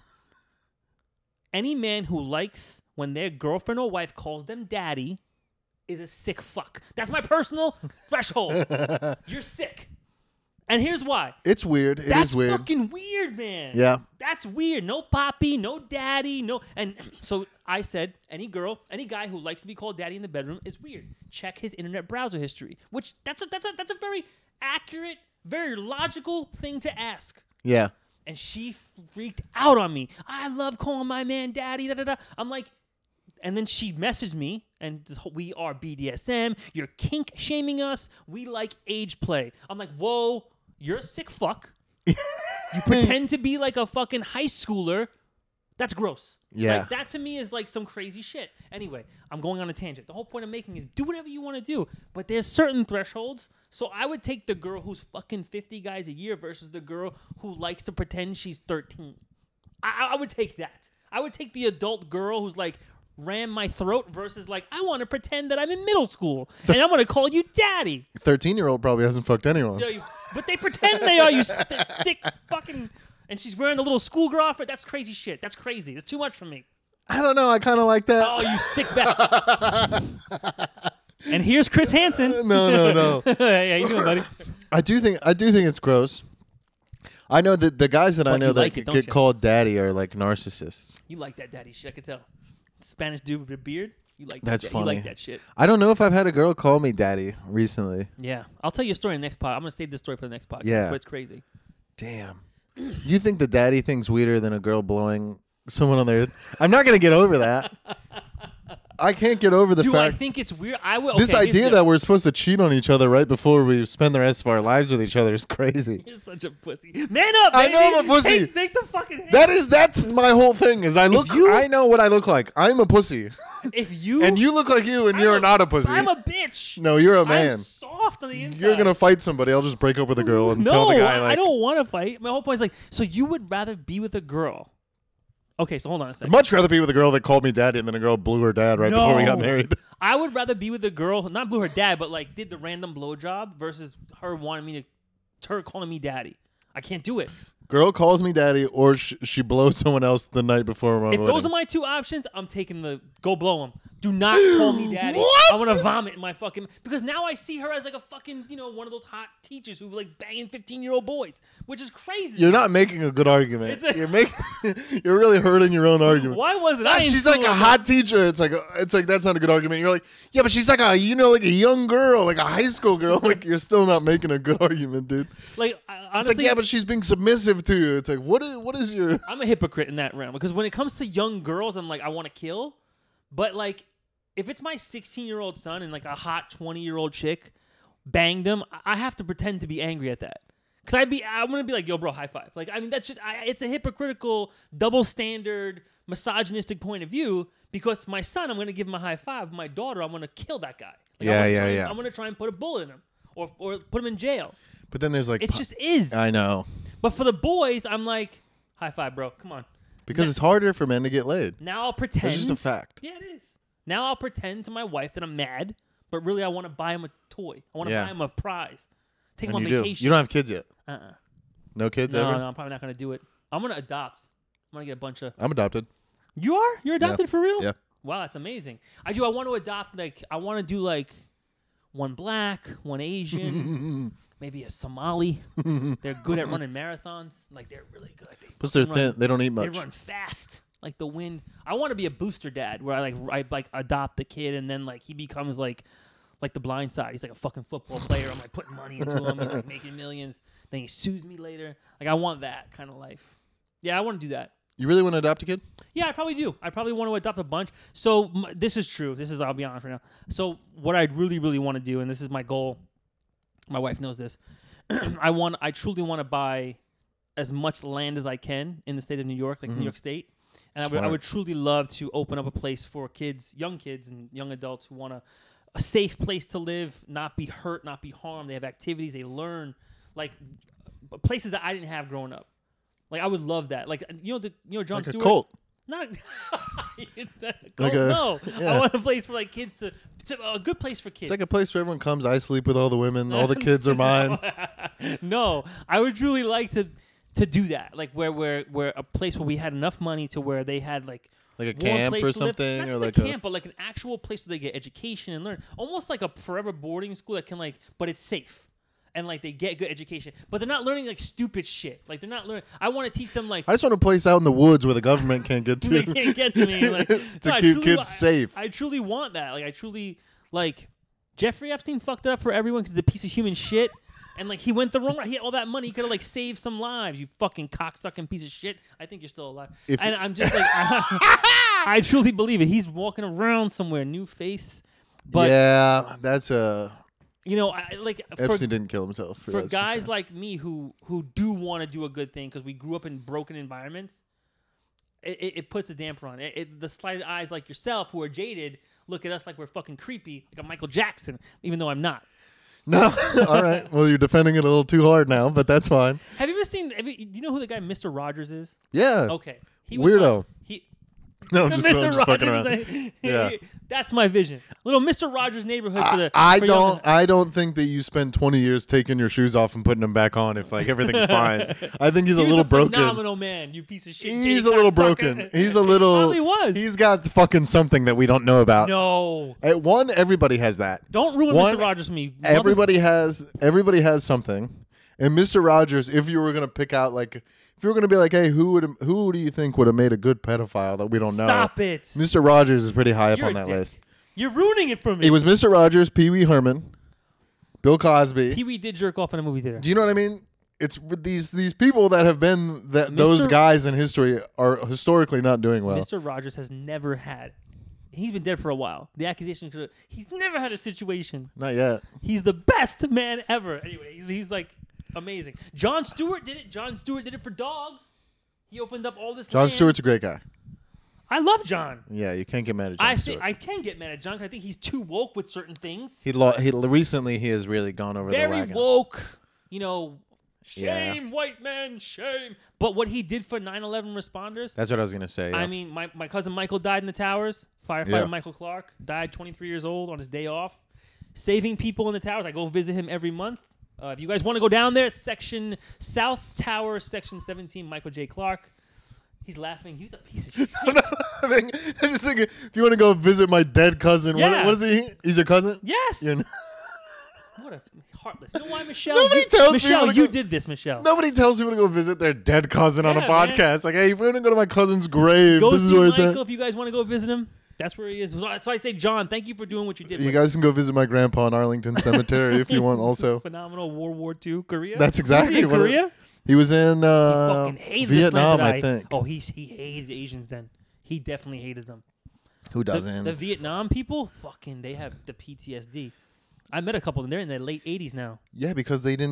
Any man who likes when their girlfriend or wife calls them daddy is a sick fuck. That's my personal threshold. You're sick. And here's why. It's weird. It is That's weird. fucking weird, man. Yeah. That's weird. No poppy, no daddy, no. And so I said, any girl, any guy who likes to be called daddy in the bedroom is weird. Check his internet browser history, which that's a very accurate, very logical thing to ask. Yeah. And she freaked out on me. I love calling my man daddy. Da, da, da. I'm like, and then she messaged me, and we are BDSM. You're kink shaming us. We like age play. I'm like, whoa, you're a sick fuck. You pretend to be like a fucking high schooler. That's gross. Yeah. Like, that to me is like some crazy shit. Anyway, I'm going on a tangent. The whole point I'm making is do whatever you want to do, but there's certain thresholds. So I would take the girl who's fucking 50 guys a year versus the girl who likes to pretend she's 13. I would take that. I would take the adult girl who's like ram my throat versus like I want to pretend that I'm in middle school and I'm gonna call you daddy. 13-year-old probably hasn't fucked anyone. But they pretend they are. You sick fucking. And she's wearing the little schoolgirl outfit. That's crazy shit. That's crazy. That's too much for me. I don't know. I kind of like that. Oh, you sick bastard. And here's Chris Hansen. No. Hey, how you doing, buddy? I do think it's gross. I know that the guys that I What, know you that like it, don't get you? called daddy are like narcissists. You like that daddy shit. I can tell. Spanish dude with a beard. You like That's that. funny. You like that shit. I don't know if I've had a girl call me daddy recently. Yeah. I'll tell you a story in the next pod. I'm going to save this story for the next podcast. Yeah. But it's crazy. Damn. You think the daddy thing's weirder than a girl blowing someone on their... I'm not going to get over that. I can't get over the Dude, I fact... think it's weird. I will. This okay, idea that we're supposed to cheat on each other right before we spend the rest of our lives with each other is crazy. You're such a pussy. Man up, I baby. know I'm a pussy. Take the fucking hit. That's my whole thing is I know what I look like. I'm a pussy. If you... And you look like you and you're not a pussy. I'm a bitch. No, you're a man. I'm soft on the inside. You're going to fight somebody. I'll just break up with a girl and tell the guy like... I don't want to fight. My whole point is like, so you would rather be with a girl... Okay, so hold on a I'd second. much rather be with a girl that called me daddy and then a girl blew her dad right before we got married. I would rather be with a girl, not blew her dad, but like did the random blowjob versus her wanting me to, her calling me daddy. I can't do it. Girl calls me daddy or she blows someone else the night before my wedding. If those are my two options, I'm taking the go blow him. Do not call me daddy. What? I want to vomit in my fucking... Because now I see her as like a fucking, one of those hot teachers who like banging 15-year-old boys, which is crazy. You're not making a good argument. You're really hurting your own argument. Why wasn't I? She's like a hot teacher. It's like that's not a good argument. You're like, yeah, but she's like a young girl, like a high school girl. Like you're still not making a good argument, dude. Like honestly, It's like, yeah, but she's being submissive to you. It's like, what is your... I'm a hypocrite in that realm because when it comes to young girls, I'm like, I want to kill. But like, if it's my 16-year-old son and like a hot 20-year-old chick banged him, I have to pretend to be angry at that. Because I'm going to be like, yo, bro, high five. Like, I mean, that's just, it's a hypocritical, double standard, misogynistic point of view because my son, I'm going to give him a high five. My daughter, I'm going to kill that guy. Like, Yeah. I'm going to try and put a bullet in him or put him in jail. But then there's like... It just is. I know. But for the boys, I'm like, high five, bro. Come on. Because it's harder for men to get laid. Now I'll pretend. It's just a fact. Yeah, it is. Now I'll pretend to my wife that I'm mad, but really I want to buy him a toy. I want to buy him a prize. Take him on vacation. You don't have kids yet? Uh-uh. No kids No, ever? I'm probably not going to do it. I'm going to adopt. I'm going to get a bunch of... I'm adopted. You are? You're adopted for real? Yeah. Wow, that's amazing. I want to adopt, like, I want to do, like, one black, one Asian, maybe a Somali. They're good at running marathons. Like, they're really good. Plus they're thin. They don't eat much. They run fast, like the wind. I want to be a booster dad, where I adopt the kid, and then like he becomes like The Blind Side. He's like a fucking football player. I'm like putting money into him. He's like making millions. Then he sues me later. Like I want that kind of life. Yeah, I want to do that. You really want to adopt a kid? Yeah, I probably do. I probably want to adopt a bunch. So this is true. I'll be honest right now. So what I really, really want to do, and this is my goal. My wife knows this. I truly want to buy as much land as I can in the state of New York, like New York State. And I would truly love to open up a place for kids, young kids and young adults who want a safe place to live, not be hurt, not be harmed. They have activities, they learn, like places that I didn't have growing up. Like I would love that. Like Jon like Stewart. A cult. Not a cult. Like No, yeah. I want a place for like kids to a good place for kids. It's like a place where everyone comes. I sleep with all the women. All the kids are mine. No, I would truly like to do that. Like where a place where we had enough money to where they had like a camp or something, Not or just like a camp, but like an actual place where they get education and learn. Almost like a forever boarding school that can but it's safe. And like they get good education, but they're not learning like stupid shit. Like they're not learning. I want to teach them like I just want a place out in the woods where the government can't get to. they can't get to me. Like, to keep kids safe. I truly want that. Like I truly like Jeffrey Epstein fucked it up for everyone because he's a piece of human shit. And like he went the wrong route. He had all that money. He could have like saved some lives. You fucking cocksucking piece of shit. I think you're still alive. And I'm just like, I truly believe it. He's walking around somewhere, new face. But yeah, that's a. Epstein didn't kill himself. For guys like me who do want to do a good thing because we grew up in broken environments, it puts a damper on it. The slighted eyes like yourself who are jaded look at us like we're fucking creepy, like a Michael Jackson, even though I'm not. No, all right. Well, you're defending it a little too hard now, but that's fine. Have you ever seen? Do you know who the guy Mr. Rogers is? Yeah. Okay. Weirdo. No, I'm just fucking around. Like, Yeah. That's my vision. Little Mr. Rogers neighborhood for the. I for young- don't think that you spend 20 years taking your shoes off and putting them back on if like everything's fine. I think he's a little broken. Phenomenal man, you piece of shit. He's gay a little cocksucker. broken. He's a little. Probably was. He's got fucking something that we don't know about. No. At one, everybody has that. Don't ruin One, Mr. Rogers for me. Everybody has something. And Mr. Rogers, if you were gonna pick out like, if you were gonna be like, hey, who do you think would have made a good pedophile that we don't know? Stop it. Mr. Rogers is pretty high up You're on a that dick. list. You're ruining it for me. It was Mr. Rogers, Pee Wee Herman, Bill Cosby. Pee Wee did jerk off in a movie theater. Do you know what I mean? It's these people that have been those guys in history are historically not doing well. Mr. Rogers has never had. He's been dead for a while. The accusation could. He's never had a situation. Not yet. He's the best man ever. Anyway, he's like amazing. Jon Stewart did it. Jon Stewart did it for dogs. He opened up all this. Jon land. Stewart's a great guy. I love Jon. Yeah, you can't get mad at Jon Stewart. I can get mad at Jon because I think he's too woke with certain things. He recently he has really gone over the Very wagon. woke. You know, shame, Yeah. white men, shame. But what he did for 9/11 responders. That's what I was gonna say. Yeah. I mean, my cousin Michael died in the towers. Firefighter Yeah. Michael Clark died 23 years old on his day off. Saving people in the towers. I go visit him every month. If you guys want to go down there, section South Tower, section 17, Michael J. Clark. He's laughing. He's a piece of shit. I just think if you want to go visit my dead cousin, Yeah. what is he? He's your cousin? Yes. You're What a heartless. You know why, Michelle? Nobody tells Michelle, people to you go- did this, Michelle. Nobody tells people to go visit their dead cousin on a Yeah, man. podcast. Like, hey, if we're gonna go to my cousin's grave, Go this is see where it's Michael at. if you guys want to go visit him. That's where he is. So I say, John, thank you for doing what you did. You but guys can go visit my grandpa in Arlington Cemetery if you want. Also, phenomenal World War II Korea. That's exactly Was he in what it- Korea. he was in Fucking hated this Vietnam, land that I think. Oh, he hated Asians then. He definitely hated them. Who doesn't? The Vietnam people, fucking, they have the PTSD. I met a couple of them. They're in their late 80s now. Yeah, because they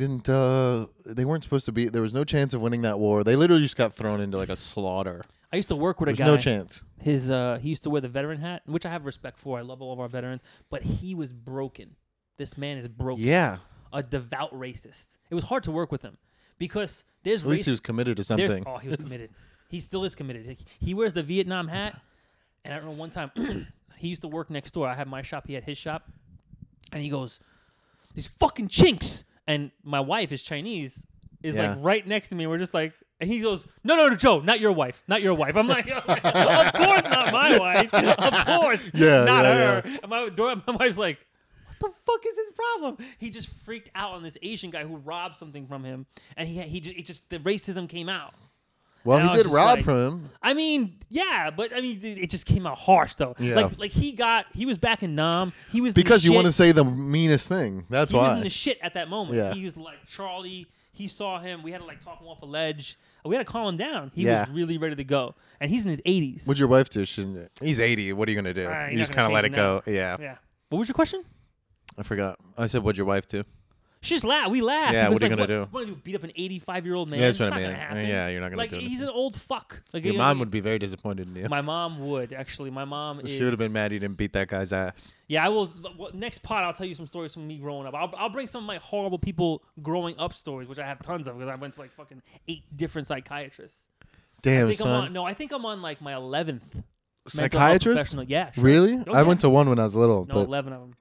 weren't supposed to be. There was no chance of winning that war. They literally just got thrown into like a slaughter. I used to work with There's a guy. no chance. He used to wear the veteran hat, which I have respect for. I love all of our veterans, but he was broken. This man is broken. Yeah. A devout racist. It was hard to work with him because there's At least he was committed to something. Oh, he was committed. He still is committed. He wears the Vietnam hat, and I remember one time he used to work next door. I had my shop. He had his shop, and he goes, "These fucking chinks." And my wife is Chinese, is Yeah. like right next to me. We're just like, and he goes, "No, Joe, not your wife, not your wife." I'm like, "Of course not my wife, of course, Yeah, not yeah, her." And my wife's like, "What the fuck is his problem?" He just freaked out on this Asian guy who robbed something from him, and he just the racism came out. Well, And I he was did just rob like- from him. I mean, yeah, but I mean, it just came out harsh though. Yeah. Like he was back in Nam. He was Because you want want to say the meanest thing. That's He was why. in the shit at that moment. Yeah. He was like Charlie. He saw him. We had to like talk him off a ledge. We had to calm him down. He Yeah. was really ready to go, and he's in his 80s. What'd your wife do? He's 80. What are you gonna do? You're You not just gonna kind of let it change go. him Yeah. Yeah. What was your question? I forgot. I said, what'd your wife do? She just laughed. We laughed. Yeah, He was what are you like, gonna do? Want to beat up an 85-year-old man? Yeah, that's what It's I not mean. gonna happen. Yeah, you're not gonna like do he's anything. an old fuck. Like Your mom would be very disappointed in you. My mom would actually. My mom is. She would have been mad you didn't beat that guy's ass. Yeah, I will. Next pod, I'll tell you some stories from me growing up. I'll bring some of my horrible people growing up stories, which I have tons of because I went to like fucking 8 different psychiatrists. Damn, I son. think I'm on like my 11th mental health Psychiatrist? professional. Yeah, sure. Really? Oh, I yeah. went to one when I was little. No, but 11 of them.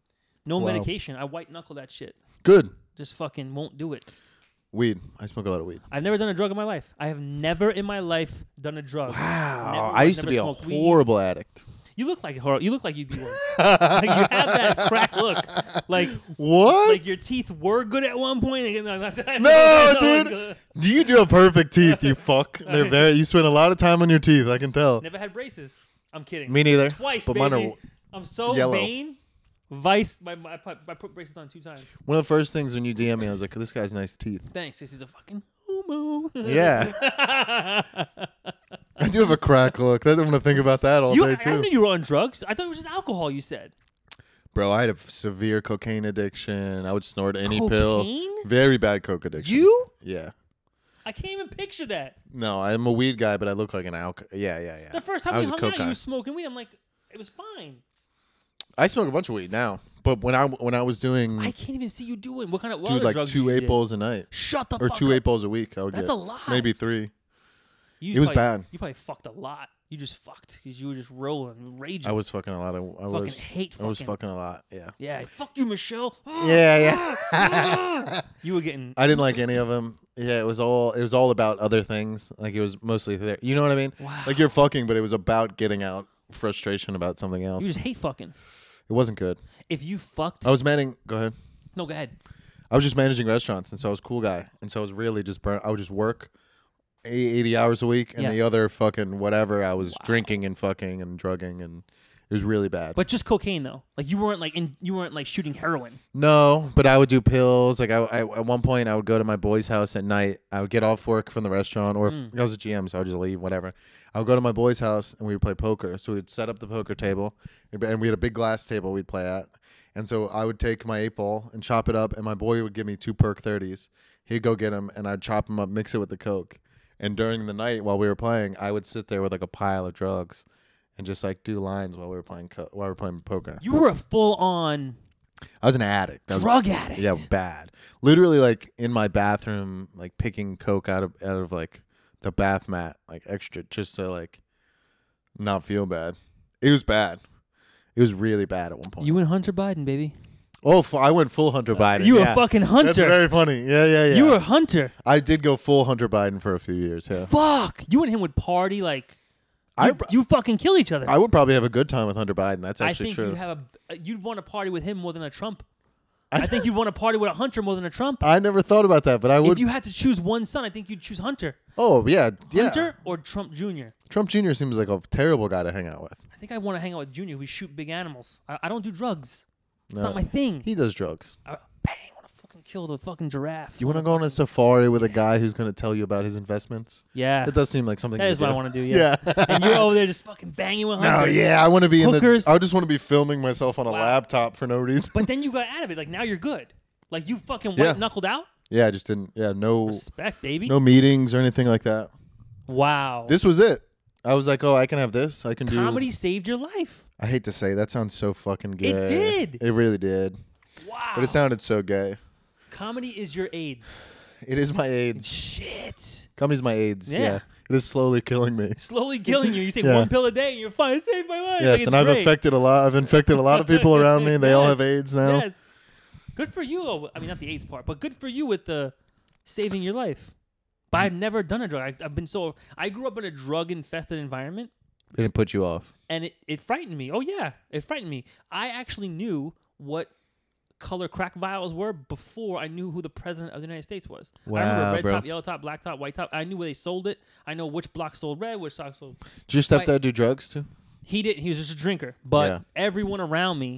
No Wow. medication. I white knuckle that shit. good. Just fucking won't do it. Weed. I smoke a lot of weed. I've never done a drug in my life. I have never in my life done a drug. Wow. Never- I used to never be a smoked weed. horrible addict. You look like horror. You look like you'd be one. Like, you have that crack look. Like What? like your teeth were good at one point. No, dude. You have perfect teeth, you fuck. They're very. You spend a lot of time on your teeth. I can tell. Never had braces. I'm kidding. Me neither. Twice, But baby. mine are I'm so yellow. vain. Vice. I put braces on 2 times. one of the first things when you DM me. I was like, "This guy's nice teeth." Thanks. This is a fucking homo. Yeah. I do have a crack look. I'm gonna think about that all day I too. knew you were on drugs. I thought it was just alcohol. You said. Bro, I had a severe cocaine addiction. I would snort any pill. Cocaine? Very bad coke addiction. You? Yeah. I can't even picture that. No, I'm a weed guy, but I look like an alcohol. Yeah. The first time I we was a hung coke out, you guy. were smoking weed. I'm like, it was fine. I smoke a bunch of weed now, but when I was doing, I can't even see you doing. What kind of what dude, other like drugs 2 you 8 did? bowls a night, Shut the or fuck 2 up. 8 bowls a week. I would That's get a lot. maybe 3. You It was probably- bad. You probably fucked a lot. You just fucked because you were just rolling, raging. I was fucking a lot. I was fucking a lot. Yeah. Yeah, fuck you, Michelle. Yeah. You were getting. I didn't like any of them. Yeah, it was all about other things. Like it was mostly there. You know what I mean? Wow. Like you're fucking, but it was about getting out frustration about something else. You just hate fucking. It wasn't good. If you fucked. I was managing. Go ahead. No, go ahead. I was just managing restaurants, and so I was a cool guy, and so I was really just I would just work 80 hours a week, and the other fucking whatever I was drinking and fucking and drugging, and it was really bad. But just cocaine though. Like you weren't like shooting heroin. No, but I would do pills. Like I at one point I would go to my boy's house at night. I would get off work from the restaurant, or if I was a GM, so I would just leave, whatever. I would go to my boy's house and we would play poker. So we'd set up the poker table, and we had a big glass table we'd play at. And so I would take my 8-ball and chop it up, and my boy would give me 2 perk 30s. He'd go get them, and I'd chop them up, mix it with the coke. And during the night while we were playing, I would sit there with like a pile of drugs and just like do lines while we were playing poker. You were a full on. I was an addict. Drug addict. Yeah, bad. Literally, like in my bathroom, like picking coke out of like the bath mat, like extra, just to like not feel bad. It was bad. It was really bad at one point. You and Hunter Biden, baby. Oh, I went full Hunter Biden. You were fucking Hunter. That's very funny. Yeah. You were Hunter. I did go full Hunter Biden for a few years. Yeah. Fuck. You and him would party like. You fucking kill each other. I would probably have a good time with Hunter Biden. That's actually true. I think you'd want to party with him more than a Trump. I think you'd want to party with a Hunter more than a Trump. I never thought about that, but I would. If you had to choose one son, I think you'd choose Hunter. Oh, yeah. Hunter or Trump Jr.? Trump Jr. seems like a terrible guy to hang out with. I think I want to hang out with Jr. We shoot big animals. I don't do drugs. It's not my thing. He does drugs. Bang, I want to fucking kill the fucking giraffe. You want to go on a safari with a guy who's going to tell you about his investments? Yeah. That does seem like something That is what I want to do, yeah. And you're over there just fucking banging with Hunter. No, yeah. I want to be Hookers. I just want to be filming myself on a laptop for no reason. But then you got out of it. Like, now you're good. Like, you fucking white-knuckled out? Yeah, I just didn't. Yeah, no. Respect, baby. No meetings or anything like that. Wow. This was it. I was like, oh, I can have this. I can do. Comedy saved your life. I hate to say that sounds so fucking gay. It did. It really did. Wow. But it sounded so gay. Comedy is your AIDS. It is my AIDS. Shit. Comedy's my AIDS. Yeah. It is slowly killing me. Slowly killing you. You take one pill a day and you're fine. It saved my life. Yes, like, and I've infected a lot of people around me. They all have AIDS now. Yes. Good for you. I mean, not the AIDS part, but good for you with the saving your life. But I've never done a drug. I grew up in a drug-infested environment. It didn't put you off. And it frightened me. Oh, yeah. It frightened me. I actually knew what color crack vials were before I knew who the president of the United States was. Wow, I remember red bro. top, yellow top, black top, white top. I knew where they sold it. I know which block sold red, which stock sold. Did your stepdad do drugs too? He didn't. He was just a drinker. But everyone around me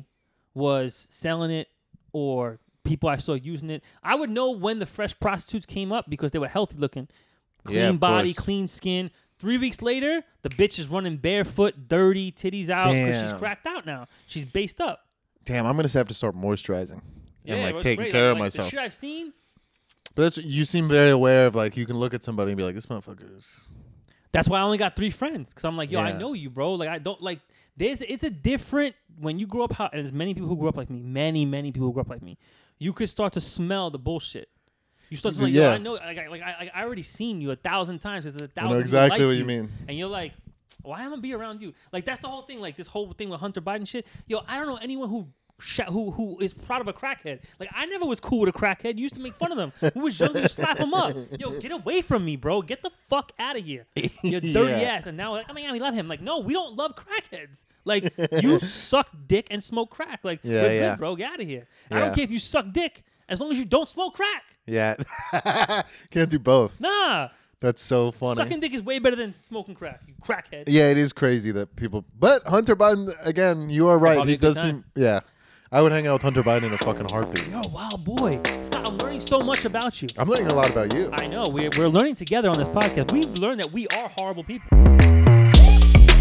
was selling it or people I saw using it. I would know when the fresh prostitutes came up because they were healthy looking. Clean body, clean skin. 3 weeks later, the bitch is running barefoot, dirty, titties out because she's cracked out now. She's based up. Damn, I'm going to have to start moisturizing and like taking great. care of like myself. The shit I've seen. But you seem very aware of like you can look at somebody and be like, this motherfucker is. That's why I only got 3 friends because I'm like, yo, Yeah. I know you, bro. Like I don't like. It's a different when you grow up. And there's many people who grew up like me. Many people who grew up like me. You could start to smell the bullshit. You start to like, yo, I know, I already seen you 1,000 times because there's 1,000. I know exactly like what you mean. And you're like, why am I gonna be around you? Like that's the whole thing. Like this whole thing with Hunter Biden shit. Yo, I don't know anyone who is proud of a crackhead. Like I never was cool with a crackhead. You used to make fun of them. Who was younger, slap them up. Yo, get away from me, bro. Get the fuck out of here. You dirty ass. And now, like, oh my god, we love him. Like, no, we don't love crackheads. Like, you suck dick and smoke crack. Like, you're good, bro. Get out of here. I don't care if you suck dick as long as you don't smoke crack. Yeah, can't do both. Nah. That's so funny. Sucking dick is way better than smoking crack. You crackhead. Yeah, it is crazy that people. But Hunter Biden, again, you are right. He does seem. Yeah. I would hang out with Hunter Biden in a fucking heartbeat. You're a wild boy. Scott, I'm learning so much about you. I'm learning a lot about you. I know. We're learning together on this podcast. We've learned that we are horrible people.